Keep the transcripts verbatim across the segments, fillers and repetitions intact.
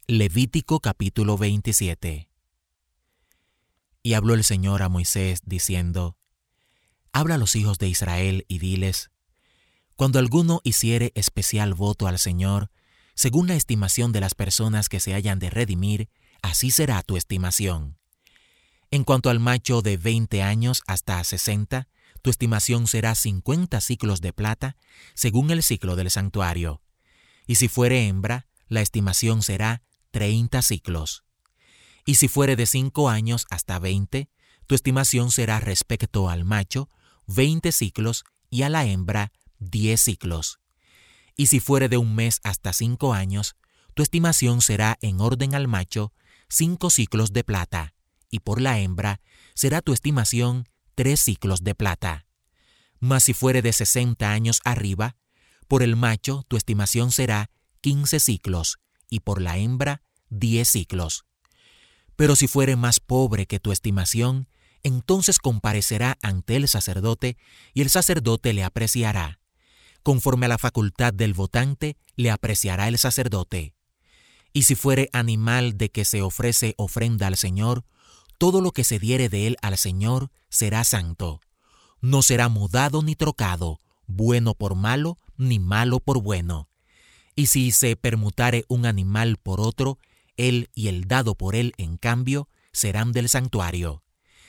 Levítico capítulo veintisiete. Y habló el Señor a Moisés, diciendo: Habla a los hijos de Israel y diles: Cuando alguno hiciere especial voto al Señor, según la estimación de las personas que se hayan de redimir, así será tu estimación. En cuanto al macho de veinte años hasta sesenta, tu estimación será cincuenta siclos de plata, según el siclo del santuario. Y si fuere hembra, la estimación será treinta siclos. Y si fuere de cinco años hasta veinte, tu estimación será respecto al macho veinte siclos y a la hembra diez siclos. Y si fuere de un mes hasta cinco años, tu estimación será en orden al macho cinco siclos de plata, y por la hembra será tu estimación tres siclos de plata. Mas si fuere de sesenta años arriba, por el macho tu estimación será quince siclos, y por la hembra diez siclos. Pero si fuere más pobre que tu estimación, entonces comparecerá ante el sacerdote, y el sacerdote le apreciará. Conforme a la facultad del votante, le apreciará el sacerdote. Y si fuere animal de que se ofrece ofrenda al Señor, todo lo que se diere de él al Señor será santo. No será mudado ni trocado, bueno por malo, ni malo por bueno. Y si se permutare un animal por otro, él y el dado por él, en cambio, serán del santuario.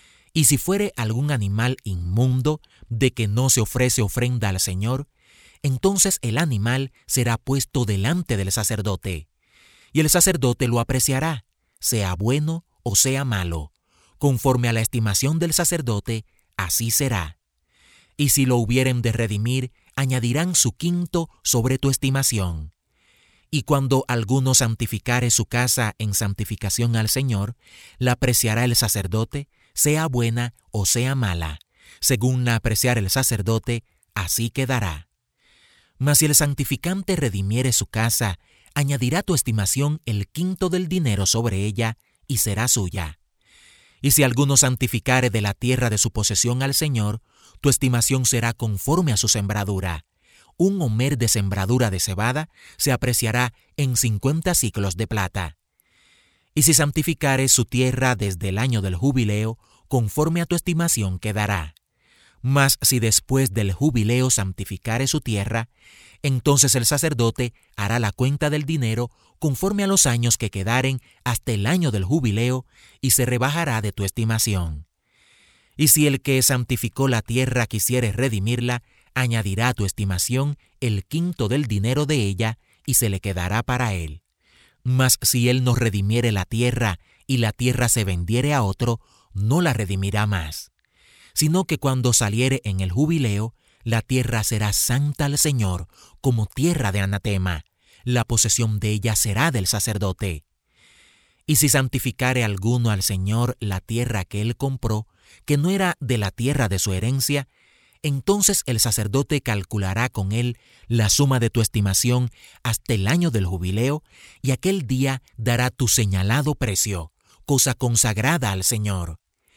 Y si fuere algún animal inmundo, de que no se ofrece ofrenda al Señor, entonces el animal será puesto delante del sacerdote. Y el sacerdote lo apreciará, sea bueno o sea malo. Conforme a la estimación del sacerdote, así será. Y si lo hubieren de redimir, añadirán su quinto sobre tu estimación. Y cuando alguno santificare su casa en santificación al Señor, la apreciará el sacerdote, sea buena o sea mala. Según la apreciare el sacerdote, así quedará. Mas si el santificante redimiere su casa, añadirá tu estimación el quinto del dinero sobre ella, y será suya. Y si alguno santificare de la tierra de su posesión al Señor, tu estimación será conforme a su sembradura. Un homer de sembradura de cebada se apreciará en cincuenta siclos de plata. Y si santificare su tierra desde el año del jubileo, conforme a tu estimación quedará. Mas si después del jubileo santificare su tierra, entonces el sacerdote hará la cuenta del dinero conforme a los años que quedaren hasta el año del jubileo, y se rebajará de tu estimación. Y si el que santificó la tierra quisiere redimirla, añadirá a tu estimación el quinto del dinero de ella, y se le quedará para él. Mas si él no redimiere la tierra, y la tierra se vendiere a otro, no la redimirá más. Sino que cuando saliere en el jubileo, la tierra será santa al Señor, como tierra de anatema. La posesión de ella será del sacerdote. Y si santificare alguno al Señor la tierra que él compró, que no era de la tierra de su herencia, entonces el sacerdote calculará con él la suma de tu estimación hasta el año del jubileo, y aquel día dará tu señalado precio, cosa consagrada al Señor.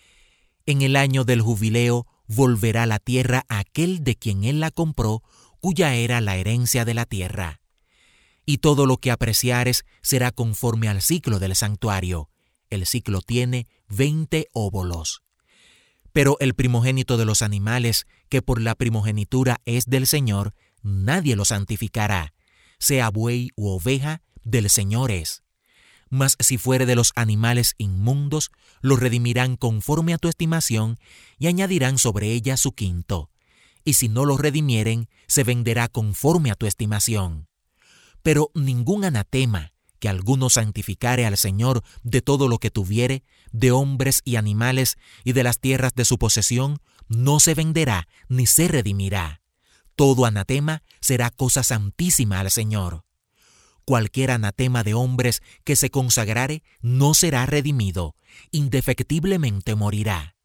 En el año del jubileo volverá la tierra a aquel de quien él la compró, cuya era la herencia de la tierra. Y todo lo que apreciares será conforme al ciclo del santuario. El ciclo tiene veinte óbolos. Pero el primogénito de los animales, que por la primogenitura es del Señor, nadie lo santificará. Sea buey u oveja, del Señor es. Mas si fuere de los animales inmundos, lo redimirán conforme a tu estimación, y añadirán sobre ella su quinto. Y si no lo redimieren, se venderá conforme a tu estimación. Pero ningún anatema que alguno santificare al Señor de todo lo que tuviere, de hombres y animales y de las tierras de su posesión, no se venderá ni se redimirá. Todo anatema será cosa santísima al Señor. Cualquier anatema de hombres que se consagrare no será redimido, indefectiblemente morirá.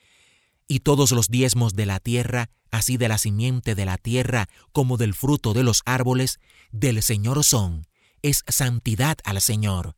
Y todos los diezmos de la tierra, así de la simiente de la tierra como del fruto de los árboles, del Señor son, es santidad al Señor.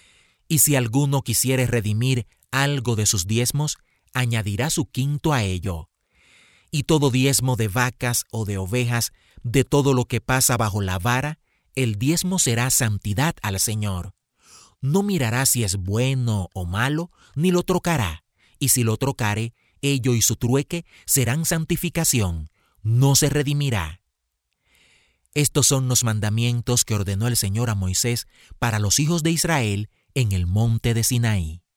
Y si alguno quisiere redimir algo de sus diezmos, añadirá su quinto a ello. Y todo diezmo de vacas o de ovejas, de todo lo que pasa bajo la vara, el diezmo será santidad al Señor. no mirará si es bueno o malo, ni lo trocará, y si lo trocare, ello y su trueque serán santificación, no se redimirá. Estos son los mandamientos que ordenó el Señor a Moisés para los hijos de Israel en el monte de Sinaí.